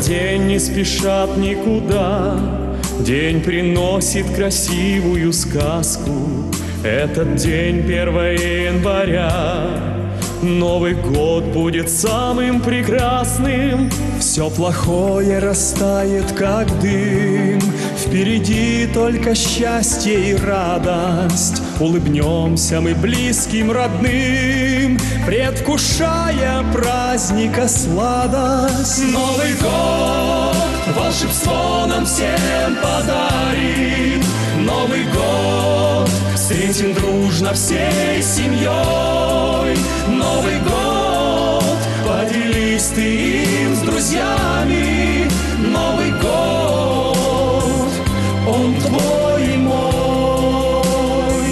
день не спешат никуда, день приносит красивую сказку. Этот день 1 января, Новый год будет самым прекрасным. Все плохое растает, как дым, впереди только счастье и радость. Улыбнемся мы близким, родным, предвкушая праздника сладость. Новый год волшебство нам всем подарит. Новый год встретим дружно всей семьей. Новый год поделись ты им с друзьями. Новый год, он твой и мой.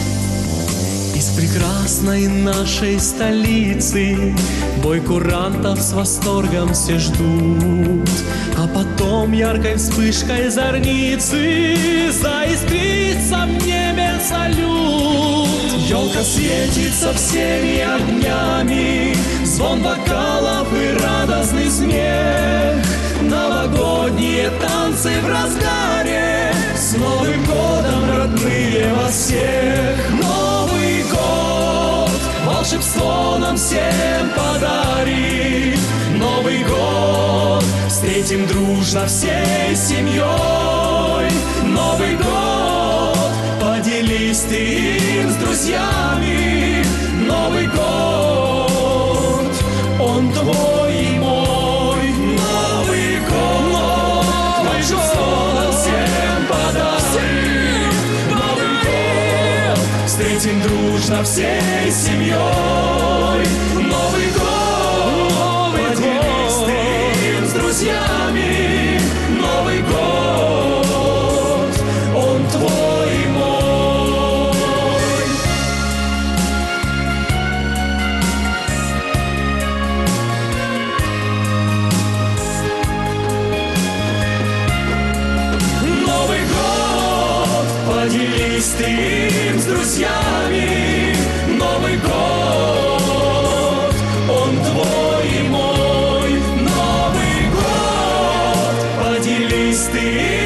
Из прекрасной нашей столицы бой курантов с восторгом все ждут, а потом яркой вспышкой зорницы заискрится в небе салют. Елка светится всеми огнями, звон бокалов и радостный смех. Новогодние танцы в разгаре, с Новым годом, родные, вас всех. Новый год волшебство нам всем подарит. Новый год встретим дружно всей семьей. Новый год поделись ты им с друзьями. Новый год, он твой и мой. Новый год волшебство нам всем подарит. Новый год встретим дружно всей семьей. Новый год поделись ты им с друзьями. Новый год, он твой и мой. Новый год поделись ты им с друзьями. Новый год, он твой и мой. Новый год поделись ты